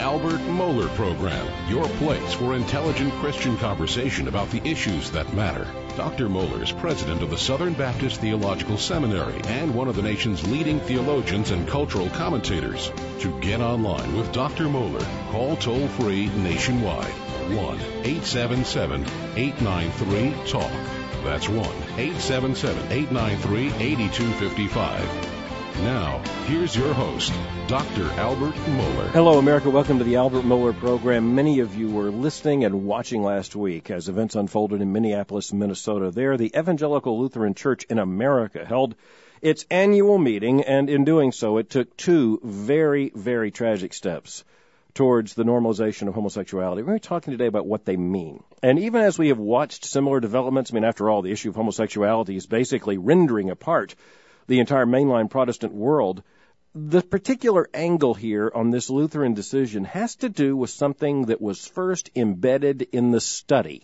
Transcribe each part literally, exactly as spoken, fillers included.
Albert Mohler Program, your place for intelligent Christian conversation about the issues that matter. Doctor Mohler is president of the Southern Baptist Theological Seminary and one of the nation's leading theologians and cultural commentators. To get online with Doctor Mohler, call toll-free nationwide, one eight seven seven, eight nine three, talk. That's one eight seven seven, eight nine three, eight two five five. Now, here's your host, Doctor Albert Mohler. Hello, America. Welcome to the Albert Mohler Program. Many of you were listening and watching last week as events unfolded in Minneapolis, Minnesota. There, the Evangelical Lutheran Church in America held its annual meeting, and in doing so, it took two very, very tragic steps towards the normalization of homosexuality. We're going to be talking today about what they mean. And even as we have watched similar developments, I mean, after all, the issue of homosexuality is basically rendering apart the entire mainline Protestant world. The particular angle here on this Lutheran decision has to do with something that was first embedded in the study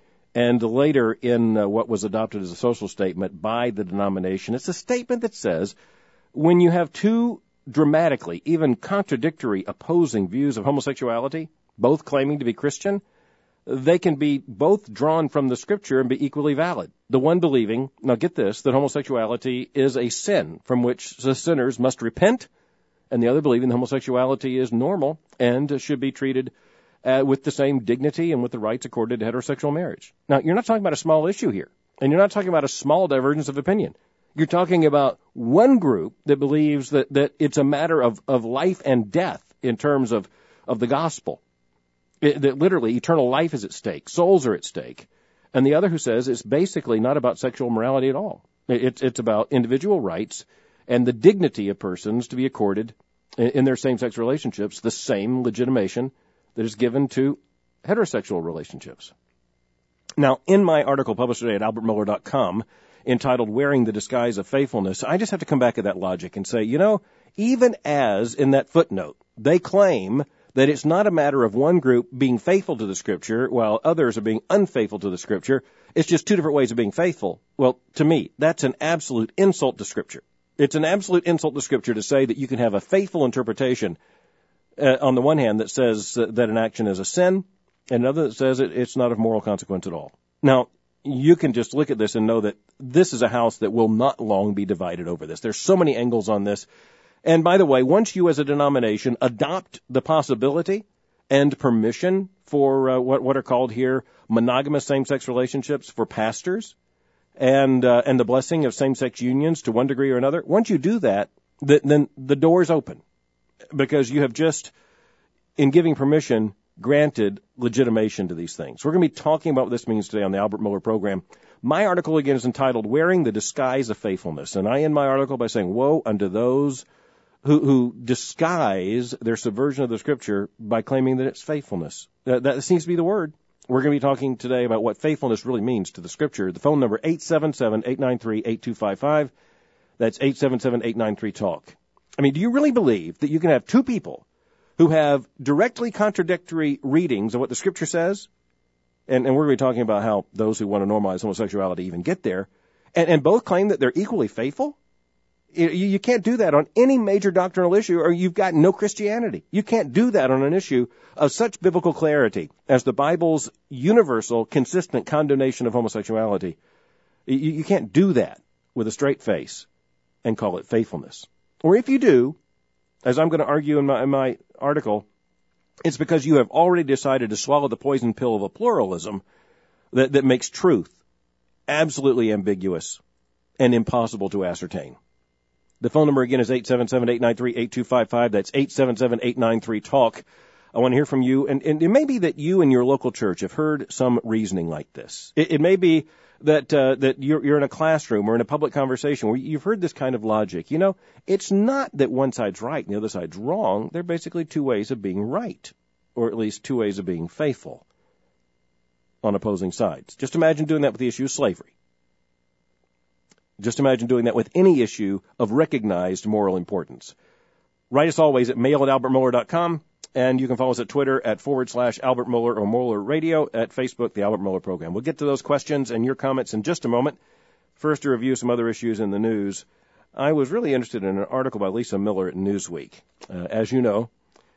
and later in uh, what was adopted as a social statement by the denomination. It's a statement that says when you have two dramatically, even contradictory, opposing views of homosexuality, both claiming to be Christian, they can be both drawn from the Scripture and be equally valid. The one believing, now get this, that homosexuality is a sin from which the sinners must repent, and the other believing that homosexuality is normal and should be treated uh, with the same dignity and with the rights accorded to heterosexual marriage. Now, you're not talking about a small issue here, and you're not talking about a small divergence of opinion. You're talking about one group that believes that, that it's a matter of, of life and death in terms of, of the gospel. It, that literally eternal life is at stake, souls are at stake, and the other who says it's basically not about sexual morality at all. It, it's it's about individual rights and the dignity of persons to be accorded in, in their same-sex relationships the same legitimation that is given to heterosexual relationships. Now, in my article published today at albert mohler dot com entitled Wearing the Disguise of Faithfulness, I just have to come back at that logic and say, you know, even as in that footnote, they claim that it's not a matter of one group being faithful to the Scripture while others are being unfaithful to the Scripture. It's just two different ways of being faithful. Well, to me, that's an absolute insult to Scripture. It's an absolute insult to Scripture to say that you can have a faithful interpretation uh, on the one hand that says uh, that an action is a sin, and another that says it, it's not of moral consequence at all. Now, you can just look at this and know that this is a house that will not long be divided over this. There's so many angles on this. And by the way, once you as a denomination adopt the possibility and permission for uh, what, what are called here monogamous same-sex relationships for pastors and uh, and the blessing of same-sex unions to one degree or another, once you do that, th- then the door's open because you have just, in giving permission, granted legitimation to these things. We're going to be talking about what this means today on the Albert Mohler Program. My article, again, is entitled Wearing the Disguise of Faithfulness. And I end my article by saying, woe unto those Who, who disguise their subversion of the Scripture by claiming that it's faithfulness. That, that seems to be the word. We're going to be talking today about what faithfulness really means to the Scripture. The phone number, eight seven seven, eight nine three, eight two five five. That's eight seven seven, eight nine three, talk. I mean, do you really believe that you can have two people who have directly contradictory readings of what the Scripture says? And, and we're going to be talking about how those who want to normalize homosexuality even get there, and, and both claim that they're equally faithful? You, you can't do that on any major doctrinal issue, or you've got no Christianity. You can't do that on an issue of such biblical clarity as the Bible's universal, consistent condemnation of homosexuality. You, you can't do that with a straight face and call it faithfulness. Or if you do, as I'm going to argue in my, in my article, it's because you have already decided to swallow the poison pill of a pluralism that, that makes truth absolutely ambiguous and impossible to ascertain. The phone number again is eight seven seven, eight nine three, eight two five five. That's eight seven seven, eight nine three, talk. I want to hear from you. And, and it may be that you and your local church have heard some reasoning like this. It, it may be that uh, that you're, you're in a classroom or in a public conversation where you've heard this kind of logic. You know, it's not that one side's right and the other side's wrong. They're basically two ways of being right, or at least two ways of being faithful on opposing sides. Just imagine doing that with the issue of slavery. Just imagine doing that with any issue of recognized moral importance. Write us always at mail at albert mohler dot com, and you can follow us at Twitter at forward slash Albert Mohler or Mohler Radio, at Facebook, the Albert Mohler Program. We'll get to those questions and your comments in just a moment. First, to review some other issues in the news. I was really interested in an article by Lisa Miller at Newsweek. Uh, as you know,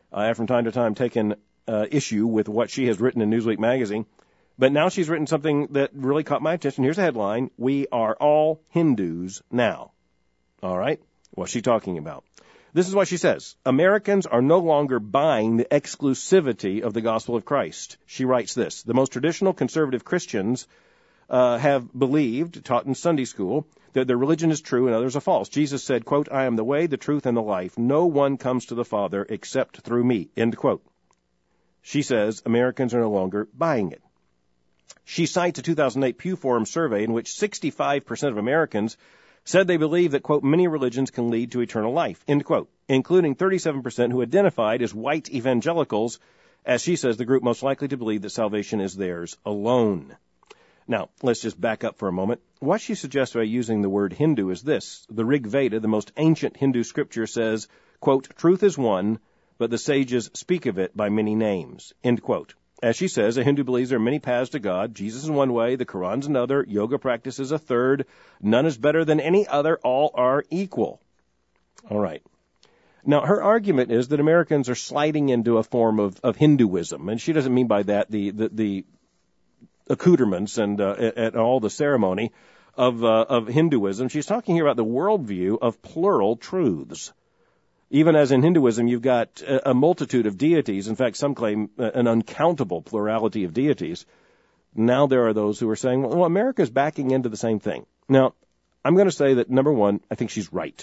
I have from time to time taken uh, issue with what she has written in Newsweek magazine. But now she's written something that really caught my attention. Here's a headline: "We are all Hindus now." All right? What's she talking about? This is what she says: Americans are no longer buying the exclusivity of the gospel of Christ. She writes this: "The most traditional conservative Christians uh, have believed, taught in Sunday school, that their religion is true and others are false. Jesus said, quote, 'I am the way, the truth, and the life. No one comes to the Father except through me,' end quote." She says Americans are no longer buying it. She cites a two thousand eight Pew Forum survey in which sixty-five percent of Americans said they believe that, quote, "many religions can lead to eternal life," end quote, including thirty-seven percent who identified as white evangelicals, as she says the group most likely to believe that salvation is theirs alone. Now, let's just back up for a moment. What she suggests by using the word Hindu is this: the Rig Veda, the most ancient Hindu scripture, says, quote, "Truth is one, but the sages speak of it by many names," end quote. As she says, a Hindu believes there are many paths to God. Jesus is one way, the Quran's another, yoga practice is a third. None is better than any other. All are equal. All right. Now, her argument is that Americans are sliding into a form of, of Hinduism, and she doesn't mean by that the the, the accoutrements and uh, and all the ceremony of uh, of Hinduism. She's talking here about the worldview of plural truths. Even as in Hinduism, you've got a multitude of deities. In fact, some claim an uncountable plurality of deities. Now there are those who are saying, well, America's backing into the same thing. Now, I'm going to say that, number one, I think she's right.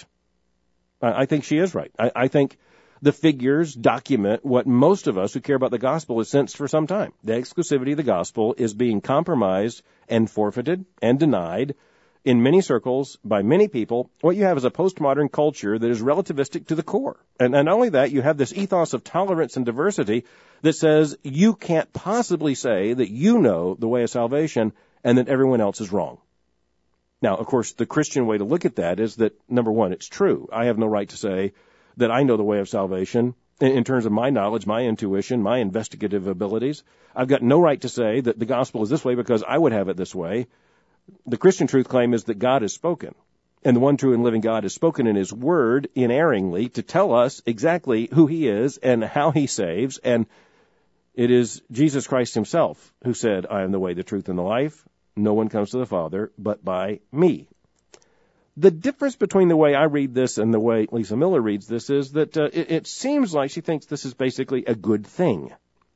I think she is right. I, I think the figures document what most of us who care about the gospel have sensed for some time. The exclusivity of the gospel is being compromised and forfeited and denied in many circles, by many people. What you have is a postmodern culture that is relativistic to the core. And, and not only that, you have this ethos of tolerance and diversity that says you can't possibly say that you know the way of salvation and that everyone else is wrong. Now, of course, the Christian way to look at that is that, number one, it's true. I have no right to say that I know the way of salvation in, in terms of my knowledge, my intuition, my investigative abilities. I've got no right to say that the gospel is this way because I would have it this way. The Christian truth claim is that God has spoken, and the one true and living God has spoken in his word inerringly to tell us exactly who he is and how he saves, and it is Jesus Christ himself who said, "I am the way, the truth, and the life. No one comes to the Father but by me." The difference between the way I read this and the way Lisa Miller reads this is that uh, it, it seems like she thinks this is basically a good thing,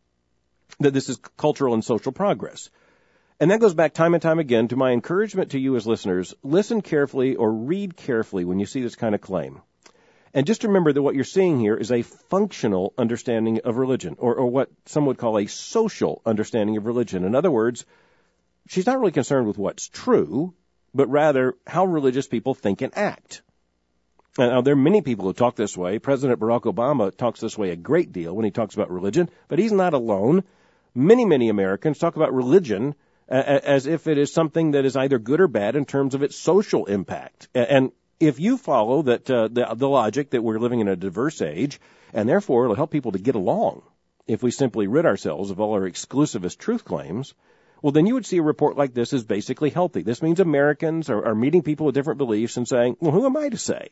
that this is cultural and social progress. And that goes back time and time again to my encouragement to you as listeners. Listen carefully or read carefully when you see this kind of claim. And just remember that what you're seeing here is a functional understanding of religion, or, or what some would call a social understanding of religion. In other words, she's not really concerned with what's true, but rather how religious people think and act. Now, there are many people who talk this way. President Barack Obama talks this way a great deal when he talks about religion, but he's not alone. Many, many Americans talk about religion as if it is something that is either good or bad in terms of its social impact. And if you follow that uh, the, the logic that we're living in a diverse age, and therefore it'll help people to get along if we simply rid ourselves of all our exclusivist truth claims, well, then you would see a report like this as basically healthy. This means Americans are, are meeting people with different beliefs and saying, well, who am I to say?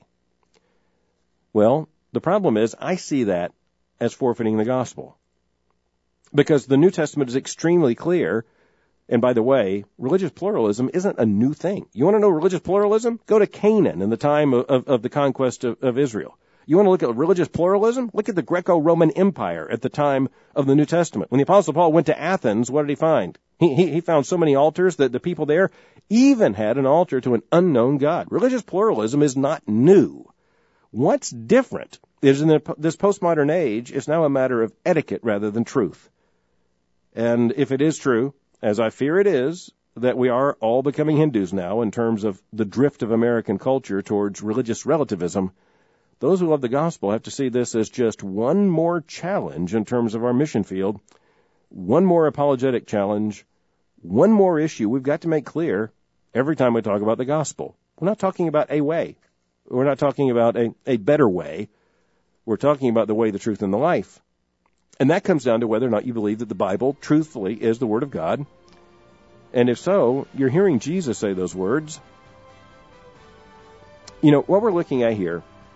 Well, the problem is I see that as forfeiting the gospel, because the New Testament is extremely clear. And by the way, religious pluralism isn't a new thing. You want to know religious pluralism? Go to Canaan in the time of, of, of the conquest of, of Israel. You want to look at religious pluralism? Look at the Greco-Roman Empire at the time of the New Testament. When the Apostle Paul went to Athens, what did he find? He, he, he found so many altars that the people there even had an altar to an unknown God. Religious pluralism is not new. What's different is in the, this postmodern age, it's now a matter of etiquette rather than truth. And if it is true, as I fear it is, that we are all becoming Hindus now in terms of the drift of American culture towards religious relativism, those who love the gospel have to see this as just one more challenge in terms of our mission field, one more apologetic challenge, one more issue we've got to make clear every time we talk about the gospel. We're not talking about a way. We're not talking about a, a better way. We're talking about the way, the truth, and the life. And that comes down to whether or not you believe that the Bible, truthfully, is the Word of God. And if so, you're hearing Jesus say those words. You know, what we're looking at here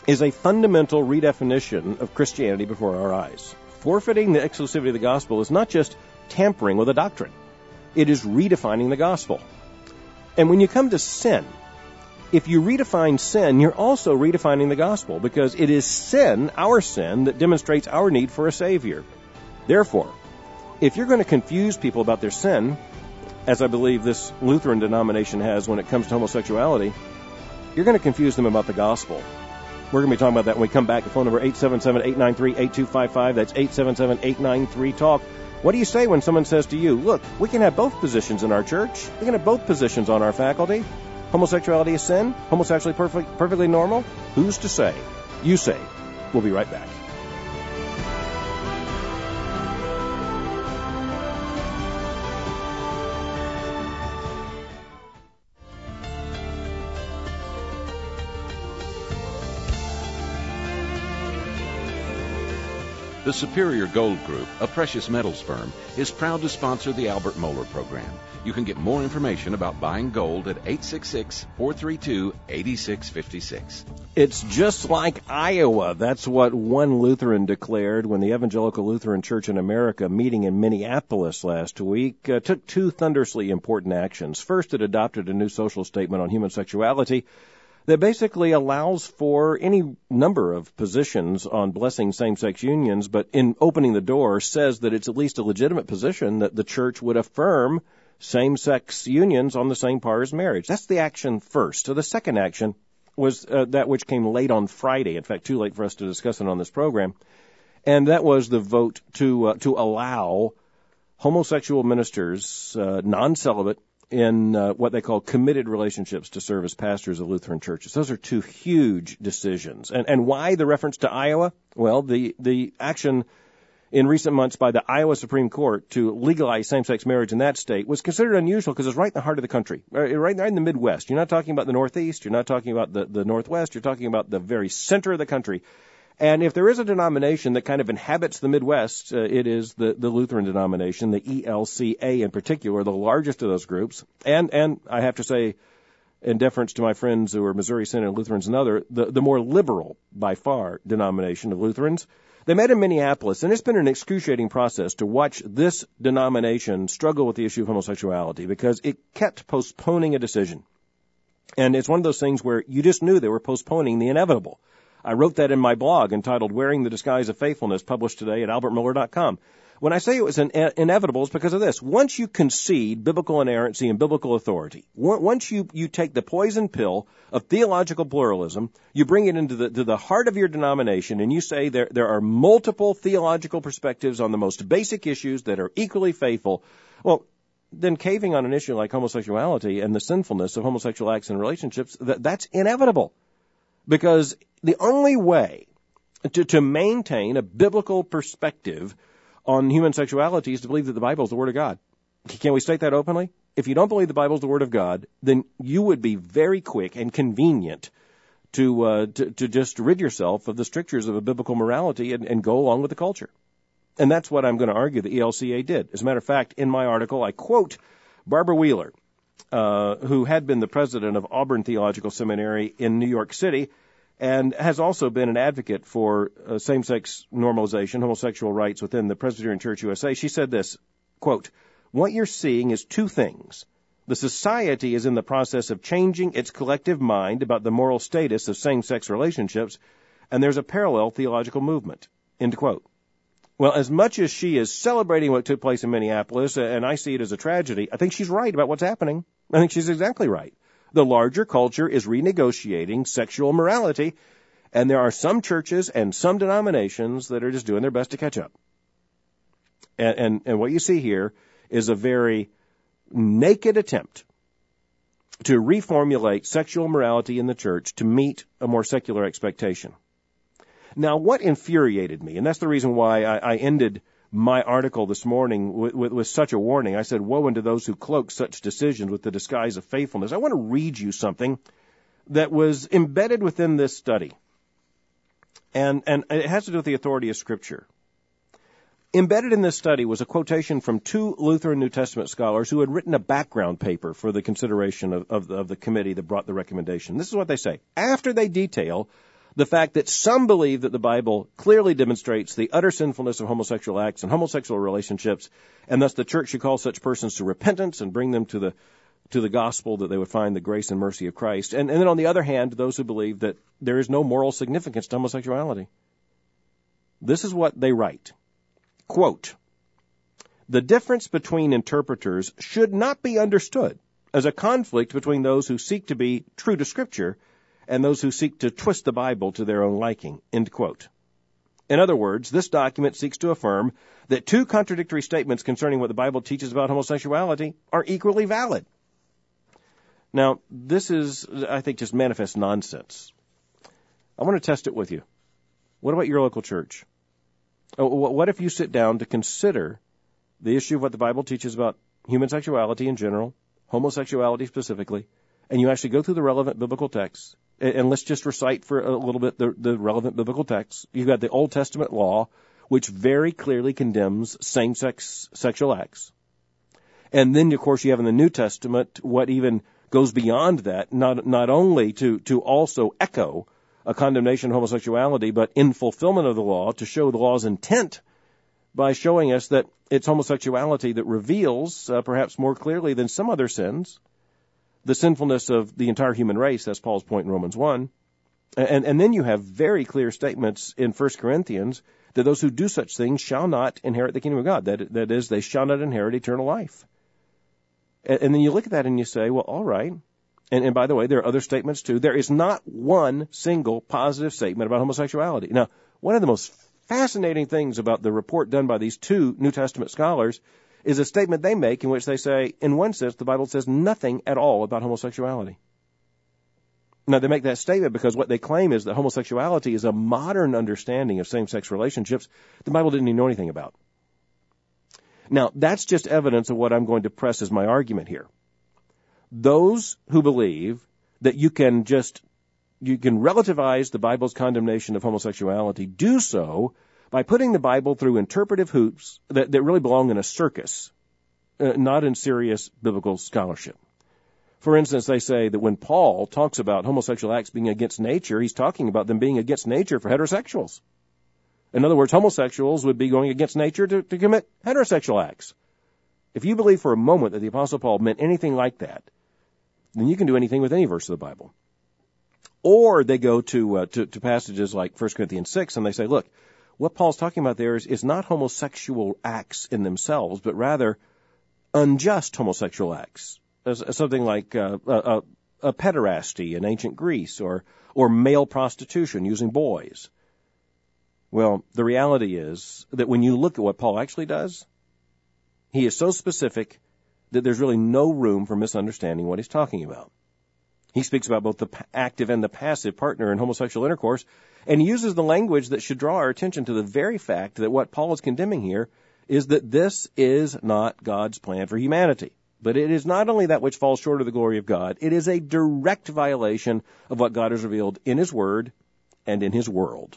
is a fundamental redefinition of Christianity before our eyes. Forfeiting the exclusivity of the gospel is not just tampering with a doctrine. It is redefining the gospel. And when you come to sin, if you redefine sin, you're also redefining the gospel, because it is sin, our sin, that demonstrates our need for a Savior. Therefore, if you're going to confuse people about their sin, as I believe this Lutheran denomination has when it comes to homosexuality, you're going to confuse them about the gospel. We're going to be talking about that when we come back. The phone number eight seven seven, eight nine three, eight two five five. That's eight seven seven, eight nine three, talk. What do you say when someone says to you, look, we can have both positions in our church. We can have both positions on our faculty. Homosexuality is sin? Homosexuality perfect, perfectly normal? Who's to say? You say. We'll be right back. The Superior Gold Group, a precious metals firm, is proud to sponsor the Albert Mohler program. You can get more information about buying gold at eight six six, four three two, eight six five six. It's just like Iowa. That's what one Lutheran declared when the Evangelical Lutheran Church in America, meeting in Minneapolis last week, uh, took two thunderously important actions. First, it adopted a new social statement on human sexuality that basically allows for any number of positions on blessing same-sex unions, but in opening the door says that it's at least a legitimate position that the church would affirm same-sex unions on the same par as marriage. That's the action first. So the second action was uh, that which came late on Friday, in fact, too late for us to discuss it on this program, and that was the vote to uh, to allow homosexual ministers, uh, non-celibate, in uh, what they call committed relationships to serve as pastors of Lutheran churches. Those are two huge decisions. And and why the reference to Iowa? Well, the, the action in recent months by the Iowa Supreme Court to legalize same-sex marriage in that state was considered unusual because it's right in the heart of the country, right, right in the Midwest. You're not talking about the Northeast. You're not talking about the, the Northwest. You're talking about the very center of the country. And if there is a denomination that kind of inhabits the Midwest, uh, it is the, the Lutheran denomination, the E L C A in particular, the largest of those groups. And, and I have to say, in deference to my friends who are Missouri Synod Lutherans and other, the, the more liberal, by far, denomination of Lutherans. They met in Minneapolis, and it's been an excruciating process to watch this denomination struggle with the issue of homosexuality because it kept postponing a decision. And it's one of those things where you just knew they were postponing the inevitable. I wrote that in my blog entitled Wearing the Disguise of Faithfulness, published today at albert mohler dot com. When I say it was an inevitable, it's because of this. Once you concede biblical inerrancy and biblical authority, once you, you take the poison pill of theological pluralism, you bring it into the, to the heart of your denomination, and you say there, there are multiple theological perspectives on the most basic issues that are equally faithful, well, then caving on an issue like homosexuality and the sinfulness of homosexual acts and relationships, that, that's inevitable. Because the only way to, to maintain a biblical perspective on human sexuality is to believe that the Bible is the Word of God. Can we state that openly? If you don't believe the Bible is the Word of God, then you would be very quick and convenient to uh, to, to just rid yourself of the strictures of a biblical morality and, and go along with the culture. And that's what I'm going to argue the E L C A did. As a matter of fact, in my article, I quote Barbara Wheeler, uh, who had been the president of Auburn Theological Seminary in New York City, and has also been an advocate for uh, same-sex normalization, homosexual rights within the Presbyterian Church U S A. She said this, quote, "What you're seeing is two things. The society is in the process of changing its collective mind about the moral status of same-sex relationships, and there's a parallel theological movement," end quote. Well, as much as she is celebrating what took place in Minneapolis, and I see it as a tragedy, I think she's right about what's happening. I think she's exactly right. The larger culture is renegotiating sexual morality, and there are some churches and some denominations that are just doing their best to catch up. And, and, and what you see here is a very naked attempt to reformulate sexual morality in the church to meet a more secular expectation. Now, what infuriated me, and that's the reason why I, I ended my article this morning with, with, with such a warning. I said, woe unto those who cloak such decisions with the disguise of faithfulness. I want to read you something that was embedded within this study, and, and it has to do with the authority of Scripture. Embedded in this study was a quotation from two Lutheran New Testament scholars who had written a background paper for the consideration of, of, the, of the committee that brought the recommendation. This is what they say. After they detail The fact that some believe that the Bible clearly demonstrates the utter sinfulness of homosexual acts and homosexual relationships, and thus the church should call such persons to repentance and bring them to the to the gospel that they would find the grace and mercy of Christ. And, and then on the other hand, those who believe that there is no moral significance to homosexuality. This is what they write. Quote, "The difference between interpreters should not be understood as a conflict between those who seek to be true to Scripture and those who seek to twist the Bible to their own liking." End quote. In other words, this document seeks to affirm that two contradictory statements concerning what the Bible teaches about homosexuality are equally valid. Now, this is, I think, just manifest nonsense. I want to test it with you. What about your local church? What if you sit down to consider the issue of what the Bible teaches about human sexuality in general, homosexuality specifically, and you actually go through the relevant biblical texts, and let's just recite for a little bit the, the relevant biblical texts. You've got the Old Testament law, which very clearly condemns same-sex sexual acts. And then, of course, you have in the New Testament what even goes beyond that, not not only to, to also echo a condemnation of homosexuality, but in fulfillment of the law to show the law's intent by showing us that it's homosexuality that reveals, uh, perhaps more clearly than some other sins, the sinfulness of the entire human race. That's Paul's point in Romans one. And, and then you have very clear statements in First Corinthians that those who do such things shall not inherit the kingdom of God. That, that is, they shall not inherit eternal life. And, and then you look at that and you say, well, all right. And, and by the way, there are other statements too. There is not one single positive statement about homosexuality. Now, one of the most fascinating things about the report done by these two New Testament scholars is a statement they make in which they say, in one sense, the Bible says nothing at all about homosexuality. Now, they make that statement because what they claim is that homosexuality is a modern understanding of same-sex relationships the Bible didn't even know anything about. Now, that's just evidence of what I'm going to press as my argument here. Those who believe that you can just, you can relativize the Bible's condemnation of homosexuality do so by putting the Bible through interpretive hoops that, that really belong in a circus, uh, not in serious biblical scholarship. For instance, they say that when Paul talks about homosexual acts being against nature, he's talking about them being against nature for heterosexuals. In other words, homosexuals would be going against nature to, to commit heterosexual acts. If you believe for a moment that the Apostle Paul meant anything like that, then you can do anything with any verse of the Bible. Or they go to, uh, to, to passages like First Corinthians six and they say, look, what Paul's talking about there is, is not homosexual acts in themselves, but rather unjust homosexual acts. As, as something like uh, a, a pederasty in ancient Greece, or or male prostitution using boys. Well, the reality is that when you look at what Paul actually does, he is so specific that there's really no room for misunderstanding what he's talking about. He speaks about both the active and the passive partner in homosexual intercourse, and he uses the language that should draw our attention to the very fact that what Paul is condemning here is that this is not God's plan for humanity. But it is not only that which falls short of the glory of God, it is a direct violation of what God has revealed in His Word and in His world.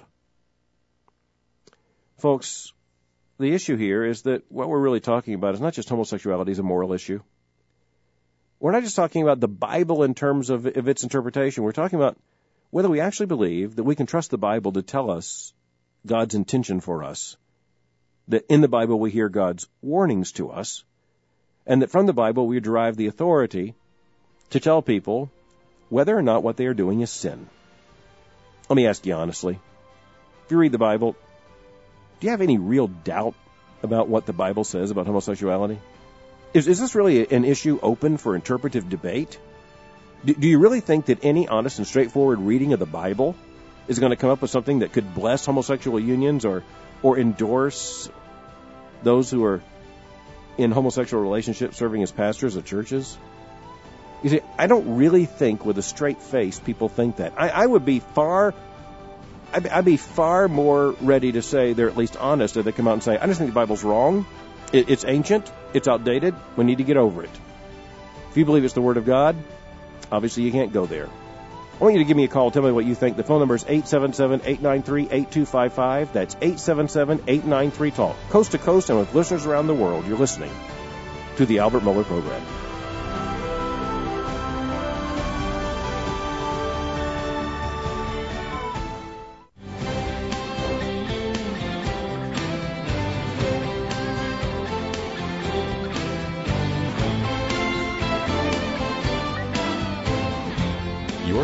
Folks, the issue here is that what we're really talking about is not just homosexuality as a moral issue. We're not just talking about the Bible in terms of, of its interpretation. We're talking about whether we actually believe that we can trust the Bible to tell us God's intention for us, that in the Bible we hear God's warnings to us, and that from the Bible we derive the authority to tell people whether or not what they are doing is sin. Let me ask you honestly, if you read the Bible, do you have any real doubt about what the Bible says about homosexuality? Is, is this really an issue open for interpretive debate? Do, do you really think that any honest and straightforward reading of the Bible is going to come up with something that could bless homosexual unions or, or endorse those who are in homosexual relationships serving as pastors of churches? You see, I don't really think with a straight face people think that. I, I would be far, I'd, I'd be far more ready to say they're at least honest if they come out and say, I just think the Bible's wrong. It, it's ancient. It's outdated. We need to get over it. If you believe it's the Word of God, obviously you can't go there. I want you to give me a call. Tell me what you think. The phone number is eight seven seven, eight nine three, eight two five five. That's eight seven seven, eight nine three, talk. Coast to coast and with listeners around the world, you're listening to the Albert Mohler Program.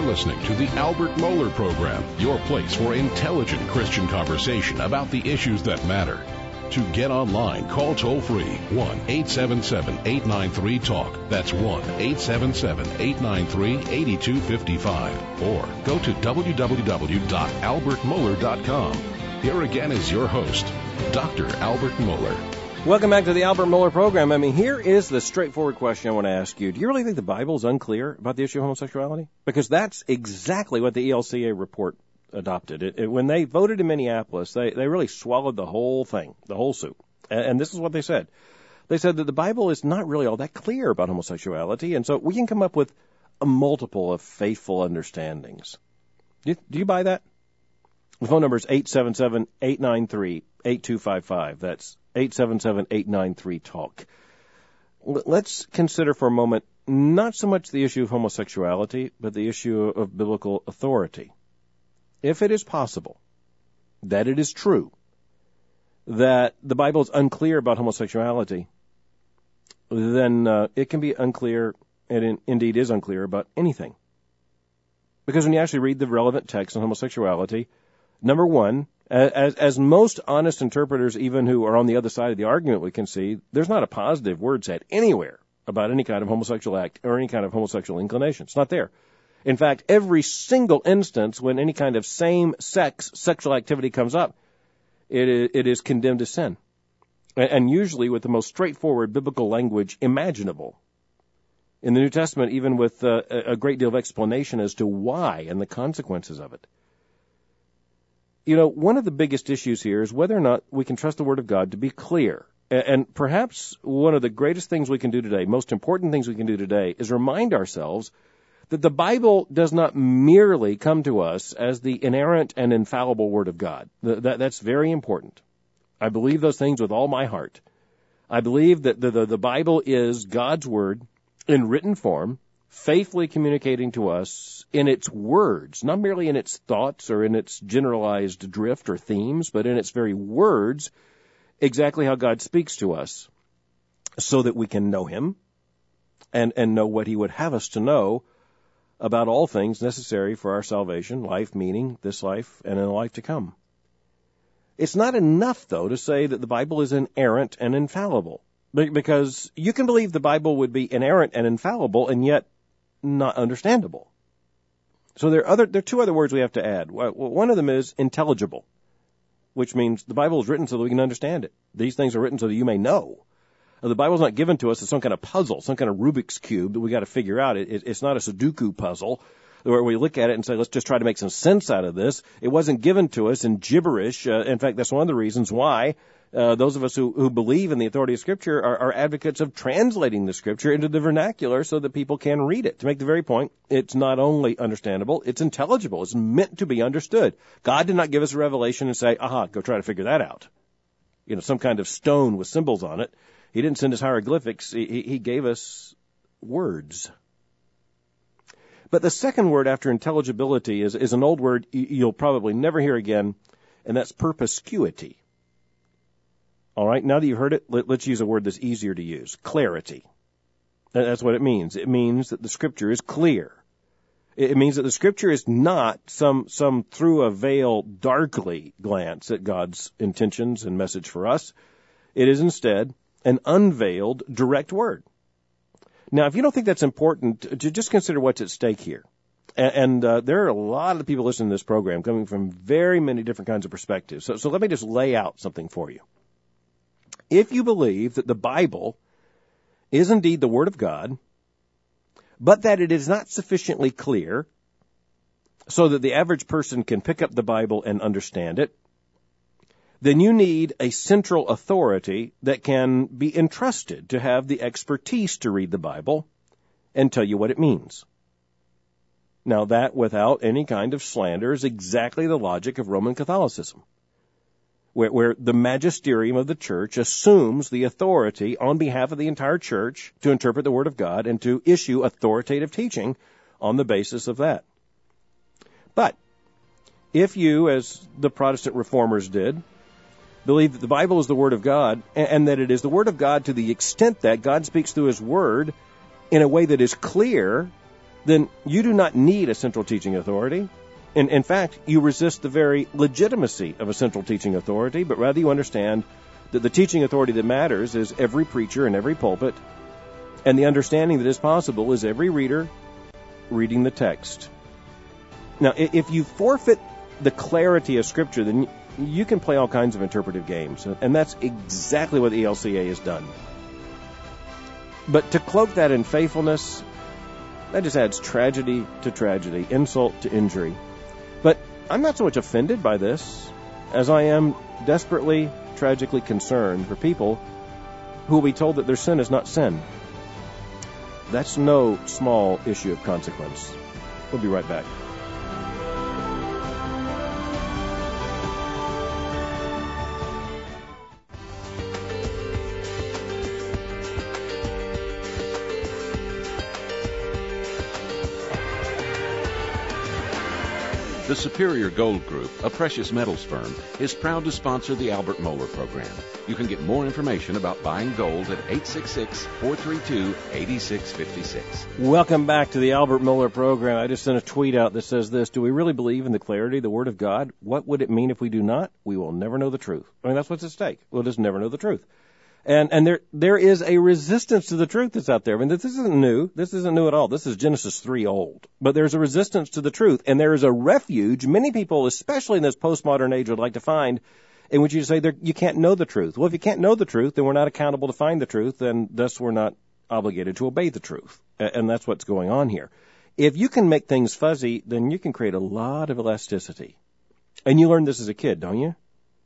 listening to the Albert Mohler Program, your place for intelligent Christian conversation about the issues that matter. To get online, call toll-free one eight seven seven, eight nine three, talk. That's one eight seven seven, eight nine three, eight two five five. Or go to w w w dot albert mohler dot com. Here again is your host, Doctor Albert Mohler. Welcome back to the Albert Mohler Program. I mean, here is the straightforward question I want to ask you. Do you really think the Bible is unclear about the issue of homosexuality? Because that's exactly what the E L C A report adopted. It, it, when they voted in Minneapolis, they, they really swallowed the whole thing, the whole soup. And, and this is what they said. They said that the Bible is not really all that clear about homosexuality, and so we can come up with a multiple of faithful understandings. Do you, do you buy that? The phone number is eight seven seven, eight nine three, eight two five five. That's eight seven seven, eight nine three, talk. Let's consider for a moment not so much the issue of homosexuality, but the issue of biblical authority. If it is possible that it is true that the Bible is unclear about homosexuality, then uh, it can be unclear, and in, indeed is unclear, about anything. Because when you actually read the relevant text on homosexuality, number one, as, as most honest interpreters, even who are on the other side of the argument, we can see, there's not a positive word said anywhere about any kind of homosexual act or any kind of homosexual inclination. It's not there. In fact, every single instance when any kind of same-sex sexual activity comes up, it is, it is condemned as sin. And usually with the most straightforward biblical language imaginable. In the New Testament, even with uh, a great deal of explanation as to why and the consequences of it. You know, one of the biggest issues here is whether or not we can trust the Word of God to be clear. And perhaps one of the greatest things we can do today, most important things we can do today, is remind ourselves that the Bible does not merely come to us as the inerrant and infallible Word of God. That, that's very important. I believe those things with all my heart. I believe that the, the, the Bible is God's Word in written form, faithfully communicating to us in its words, not merely in its thoughts or in its generalized drift or themes, but in its very words, exactly how God speaks to us so that we can know Him and, and know what He would have us to know about all things necessary for our salvation, life, meaning, this life, and in the life to come. It's not enough, though, to say that the Bible is inerrant and infallible, because you can believe the Bible would be inerrant and infallible and yet not understandable. So there are other, there are two other words we have to add. One of them is intelligible, which means the Bible is written so that we can understand it. These things are written so that you may know. The Bible's not given to us as some kind of puzzle, some kind of Rubik's Cube that we got to figure out. It, it, it's not a Sudoku puzzle where we look at it and say, let's just try to make some sense out of this. It wasn't given to us in gibberish. Uh, in fact, that's one of the reasons why uh, those of us who, who believe in the authority of Scripture are, are advocates of translating the Scripture into the vernacular so that people can read it. To make the very point, it's not only understandable, it's intelligible. It's meant to be understood. God did not give us a revelation and say, aha, go try to figure that out. You know, some kind of stone with symbols on it. He didn't send us hieroglyphics. He, he gave us words. But the second word after intelligibility is, is an old word you'll probably never hear again, and that's perspicuity. All right, now that you've heard it, let, let's use a word that's easier to use. Clarity. That's what it means. It means that the Scripture is clear. It means that the Scripture is not some, some through a veil darkly glance at God's intentions and message for us. It is instead an unveiled, direct word. Now, if you don't think that's important, just consider what's at stake here. And, and uh, there are a lot of people listening to this program coming from very many different kinds of perspectives. So, so let me just lay out something for you. If you believe that the Bible is indeed the Word of God, but that it is not sufficiently clear so that the average person can pick up the Bible and understand it, then you need a central authority that can be entrusted to have the expertise to read the Bible and tell you what it means. Now, that, without any kind of slander, is exactly the logic of Roman Catholicism, where, where the magisterium of the church assumes the authority on behalf of the entire church to interpret the Word of God and to issue authoritative teaching on the basis of that. But if you, as the Protestant reformers did, believe that the Bible is the Word of God, and that it is the Word of God to the extent that God speaks through His Word in a way that is clear, then you do not need a central teaching authority. In, in fact, you resist the very legitimacy of a central teaching authority, but rather you understand that the teaching authority that matters is every preacher in every pulpit, and the understanding that is possible is every reader reading the text. Now, if you forfeit the clarity of Scripture, then you can play all kinds of interpretive games, and that's exactly what the E L C A has done. But to cloak that in faithfulness, that just adds tragedy to tragedy, insult to injury. But I'm not so much offended by this as I am desperately, tragically concerned for people who will be told that their sin is not sin. That's no small issue of consequence. We'll be right back. The Superior Gold Group, a precious metals firm, is proud to sponsor the Albert Mohler program. You can get more information about buying gold at eight six six, four three two, eight six five six. Welcome back to the Albert Mohler program. I just sent a tweet out that says this: do we really believe in the clarity of the Word of God? What would it mean if we do not? We will never know the truth. I mean, that's what's at stake. We'll just never know the truth. And and there there is a resistance to the truth that's out there. I mean, this isn't new. This isn't new at all. This is Genesis three old. But there's a resistance to the truth, and there is a refuge many people, especially in this postmodern age, would like to find, in which you say you can't know the truth. Well, if you can't know the truth, then we're not accountable to find the truth, and thus we're not obligated to obey the truth. And that's what's going on here. If you can make things fuzzy, then you can create a lot of elasticity. And you learned this as a kid, don't you?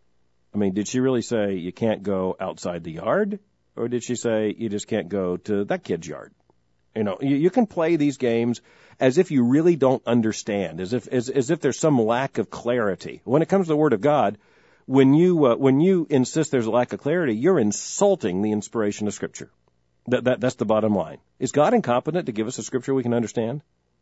I mean, did she really say you can't go outside the yard? Or did she say you just can't go to that kid's yard? You know, you, you can play these games as if you really don't understand, as if as, as if there's some lack of clarity. When it comes to the Word of God, when you uh, when you insist there's a lack of clarity, you're insulting the inspiration of Scripture. That, that That's the bottom line. Is God incompetent to give us a Scripture we can understand?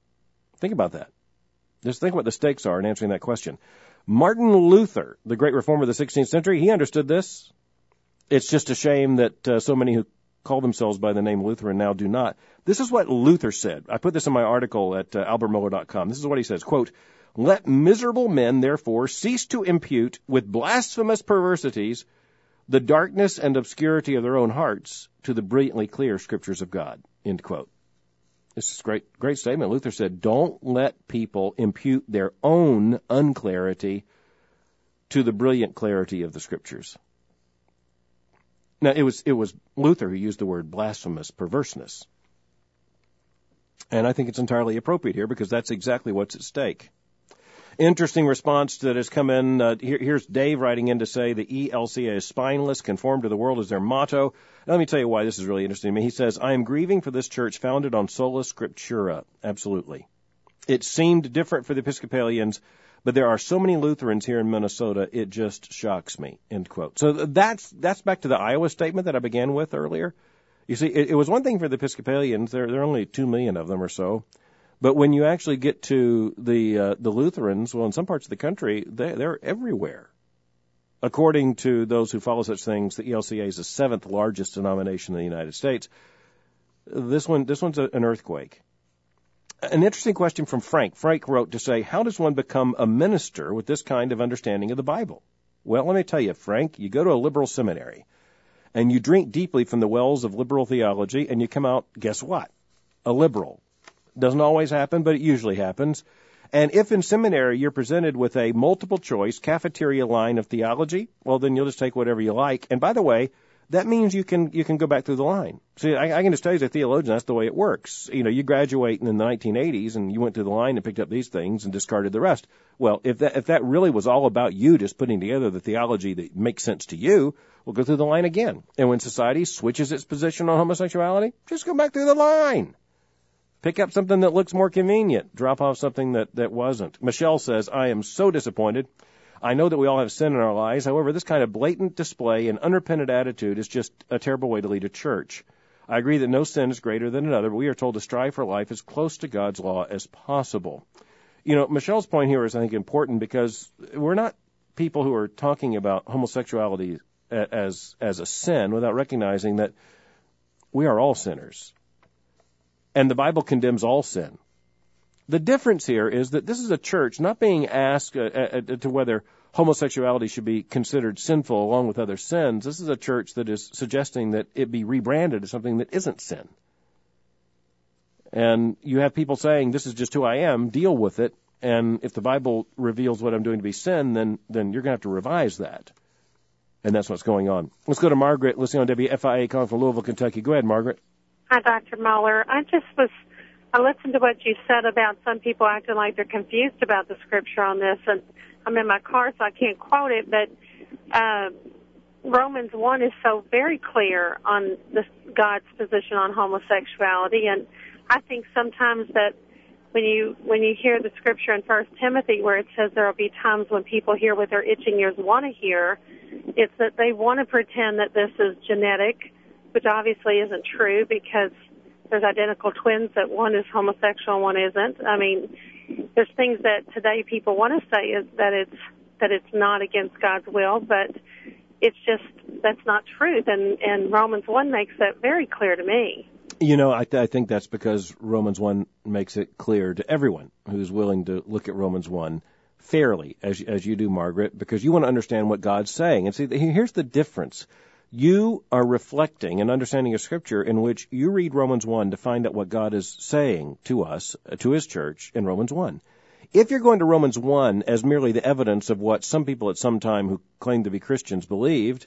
Think about that. Just think what the stakes are in answering that question. Martin Luther, the great reformer of the sixteenth century, he understood this. It's just a shame that uh, so many who call themselves by the name Lutheran now do not. This is what Luther said. I put this in my article at uh, albert mohler dot com. This is what he says, quote, "Let miserable men, therefore, cease to impute with blasphemous perversities the darkness and obscurity of their own hearts to the brilliantly clear Scriptures of God." End quote. This is a great, great statement. Luther said, don't let people impute their own unclarity to the brilliant clarity of the Scriptures. Now, it was it was Luther who used the word blasphemous perverseness. And I think it's entirely appropriate here because that's exactly what's at stake. Interesting response that has come in. Uh, here, here's Dave writing in to say the E L C A is spineless, conform to the world is their motto. Now, let me tell you why this is really interesting to me. He says, I am grieving for this church founded on sola scriptura. Absolutely. It seemed different for the Episcopalians, but there are so many Lutherans here in Minnesota, it just shocks me, end quote. So that's that's back to the Iowa statement that I began with earlier. You see, it, it was one thing for the Episcopalians. There, there are only two million of them or so. But when you actually get to the uh, the Lutherans, well, in some parts of the country, they, they're everywhere. According to those who follow such things, the E L C A is the seventh largest denomination in the United States. This one, this one's a, an earthquake. An interesting question from Frank. Frank wrote to say, how does one become a minister with this kind of understanding of the Bible? Well, let me tell you, Frank, you go to a liberal seminary, and you drink deeply from the wells of liberal theology, and you come out, guess what? A liberal. Doesn't always happen, but it usually happens. And if in seminary you're presented with a multiple-choice cafeteria line of theology, well, then you'll just take whatever you like. And by the way, that means you can you can go back through the line. See, I, I can just tell you as a theologian, that's the way it works. You know, you graduate in the nineteen eighties, and you went through the line and picked up these things and discarded the rest. Well, if that if that really was all about you just putting together the theology that makes sense to you, we'll go through the line again. And when society switches its position on homosexuality, just go back through the line. Pick up something that looks more convenient. Drop off something that, that wasn't. Michelle says, I am so disappointed. I know that we all have sin in our lives. However, this kind of blatant display and unrepentant attitude is just a terrible way to lead a church. I agree that no sin is greater than another, but we are told to strive for life as close to God's law as possible. You know, Michelle's point here is, I think, important because we're not people who are talking about homosexuality as as a sin without recognizing that we are all sinners. And the Bible condemns all sin. The difference here is that this is a church not being asked uh, uh, to whether homosexuality should be considered sinful along with other sins. This is a church that is suggesting that it be rebranded as something that isn't sin. And you have people saying, this is just who I am, deal with it, and if the Bible reveals what I'm doing to be sin, then, then you're going to have to revise that. And that's what's going on. Let's go to Margaret, listening on W F I A, calling from Louisville, Kentucky. Go ahead, Margaret. Hi, Doctor Moeller. I just was, I listened to what you said about some people acting like they're confused about the scripture on this, and I'm in my car, so I can't quote it, but uh, Romans one is so very clear on this, God's position on homosexuality, and I think sometimes that when you when you hear the scripture in First Timothy where it says there will be times when people hear what their itching ears want to hear, it's that they want to pretend that this is genetic, which obviously isn't true because there's identical twins that one is homosexual and one isn't. I mean, there's things that today people want to say is that it's that it's not against God's will, but it's just that's not truth, and, and Romans one makes that very clear to me. You know, I, th- I think that's because Romans one makes it clear to everyone who's willing to look at Romans one fairly, as as you do, Margaret, because you want to understand what God's saying. And see, here's the difference. You are reflecting an understanding of Scripture in which you read Romans one to find out what God is saying to us, to His church, in Romans one. If you're going to Romans one as merely the evidence of what some people at some time who claimed to be Christians believed,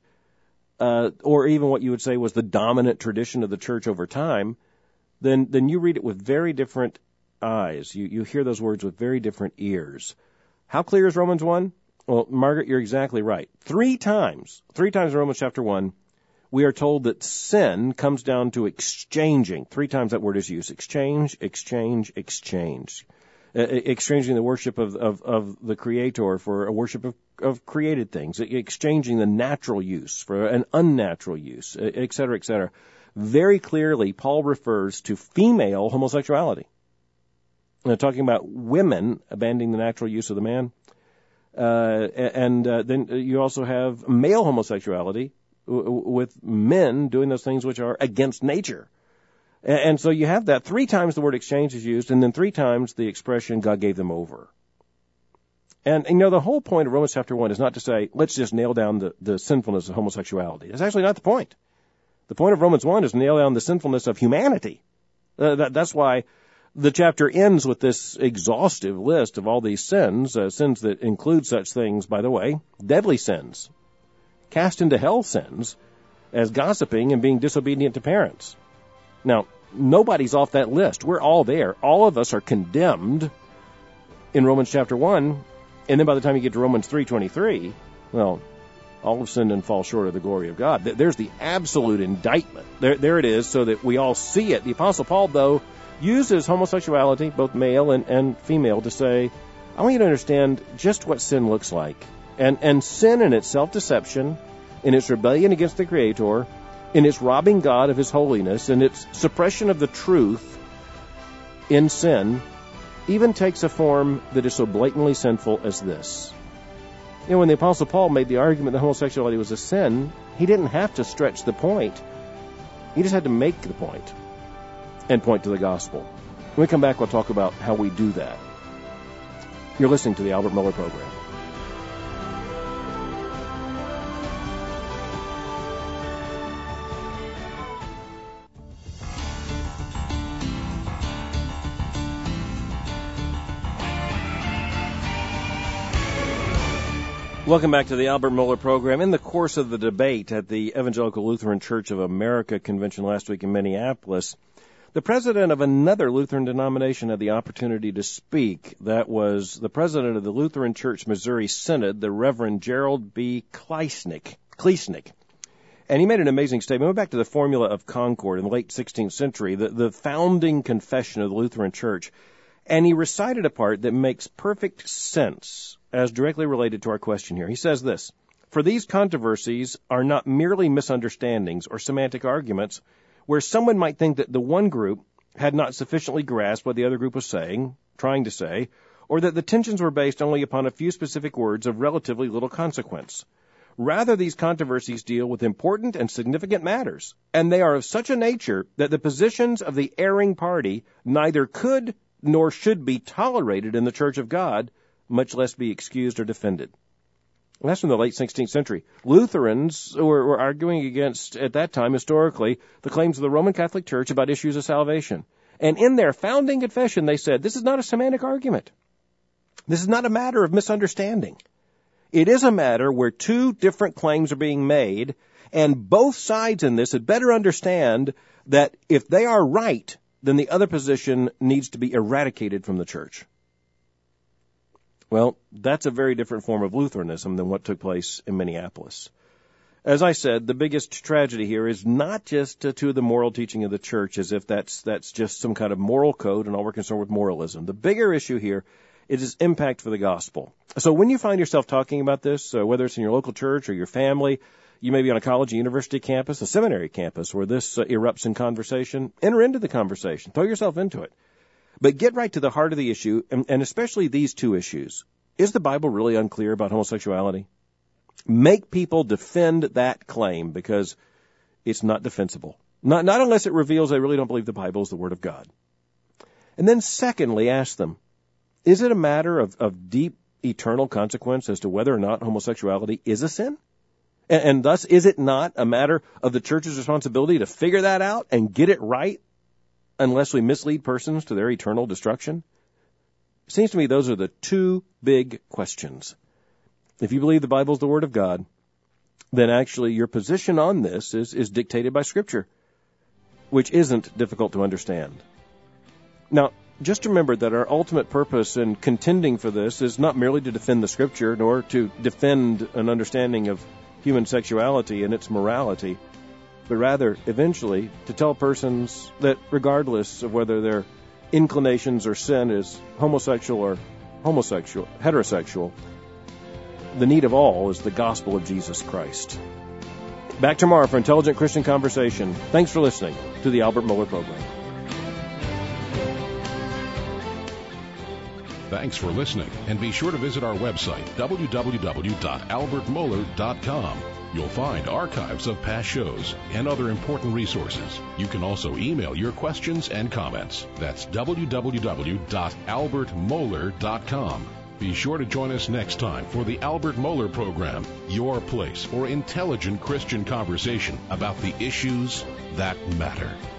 uh, or even what you would say was the dominant tradition of the church over time, then then you read it with very different eyes. You, you hear those words with very different ears. How clear is Romans one? Well, Margaret, you're exactly right. Three times, three times in Romans chapter one, we are told that sin comes down to exchanging. Three times that word is used. Exchange, exchange, exchange. Uh, exchanging the worship of, of, of the Creator for a worship of, of created things. Exchanging the natural use for an unnatural use, et cetera, et cetera. Very clearly, Paul refers to female homosexuality. Now, talking about women abandoning the natural use of the man. Uh, and uh, then you also have male homosexuality w- with men doing those things which are against nature. And, and so you have that. Three times the word exchange is used, and then three times the expression God gave them over. And, and you know, the whole point of Romans chapter one is not to say, let's just nail down the, the sinfulness of homosexuality. That's actually not the point. The point of Romans one is to nail down the sinfulness of humanity. Uh, that, that's why the chapter ends with this exhaustive list of all these sins, uh, sins that include such things, by the way, deadly sins, cast into hell sins, as gossiping and being disobedient to parents. Now, nobody's off that list. We're all there. All of us are condemned in Romans chapter one, and then by the time you get to Romans three twenty-three, well, all have sinned and fall short of the glory of God. There's the absolute indictment. There, there it is, so that we all see it. The Apostle Paul, though, uses homosexuality, both male and, and female, to say, I want you to understand just what sin looks like. And, and sin in its self-deception, in its rebellion against the Creator, in its robbing God of His holiness, in its suppression of the truth in sin, even takes a form that is so blatantly sinful as this. You know, when the Apostle Paul made the argument that homosexuality was a sin, he didn't have to stretch the point. He just had to make the point and point to the gospel. When we come back, we'll talk about how we do that. You're listening to the Albert Miller Program. Welcome back to the Albert Mohler Program. In the course of the debate at the Evangelical Lutheran Church of America convention last week in Minneapolis, the president of another Lutheran denomination had the opportunity to speak. That was the president of the Lutheran Church Missouri Synod, the Reverend Gerald B. Kleisnick. Kleisnick. And he made an amazing statement. He went back to the Formula of Concord in the late sixteenth century, the, the founding confession of the Lutheran Church. And he recited a part that makes perfect sense as directly related to our question here. He says this, for these controversies are not merely misunderstandings or semantic arguments where someone might think that the one group had not sufficiently grasped what the other group was saying, trying to say, or that the tensions were based only upon a few specific words of relatively little consequence. Rather, these controversies deal with important and significant matters, and they are of such a nature that the positions of the erring party neither could nor should be tolerated in the Church of God, much less be excused or defended. Well, that's from the late sixteenth century. Lutherans were, were arguing against, at that time, historically, the claims of the Roman Catholic Church about issues of salvation. And in their founding confession, they said, this is not a semantic argument. This is not a matter of misunderstanding. It is a matter where two different claims are being made, and both sides in this had better understand that if they are right, then the other position needs to be eradicated from the church. Well, that's a very different form of Lutheranism than what took place in Minneapolis. As I said, the biggest tragedy here is not just uh, to the moral teaching of the church, as if that's that's just some kind of moral code and all we're concerned with moralism. The bigger issue here is its impact for the gospel. So when you find yourself talking about this, uh, whether it's in your local church or your family, you may be on a college or university campus, a seminary campus, where this uh, erupts in conversation, enter into the conversation. Throw yourself into it. But get right to the heart of the issue, and, and especially these two issues. Is the Bible really unclear about homosexuality? Make people defend that claim, because it's not defensible. Not, not unless it reveals they really don't believe the Bible is the Word of God. And then secondly, ask them, is it a matter of, of deep eternal consequence as to whether or not homosexuality is a sin? And, and thus, is it not a matter of the church's responsibility to figure that out and get it right, unless we mislead persons to their eternal destruction? It seems to me those are the two big questions. If you believe the Bible is the Word of God, then actually your position on this is, is dictated by Scripture, which isn't difficult to understand. Now, just remember that our ultimate purpose in contending for this is not merely to defend the Scripture, nor to defend an understanding of human sexuality and its morality, but rather, eventually, to tell persons that regardless of whether their inclinations or sin is homosexual or homosexual, heterosexual, the need of all is the gospel of Jesus Christ. Back tomorrow for Intelligent Christian Conversation. Thanks for listening to the Albert Mohler Program. Thanks for listening, and be sure to visit our website, w w w dot albert mohler dot com. You'll find archives of past shows and other important resources. You can also email your questions and comments. That's w w w dot albert mohler dot com. Be sure to join us next time for the Albert Mohler Program, your place for intelligent Christian conversation about the issues that matter.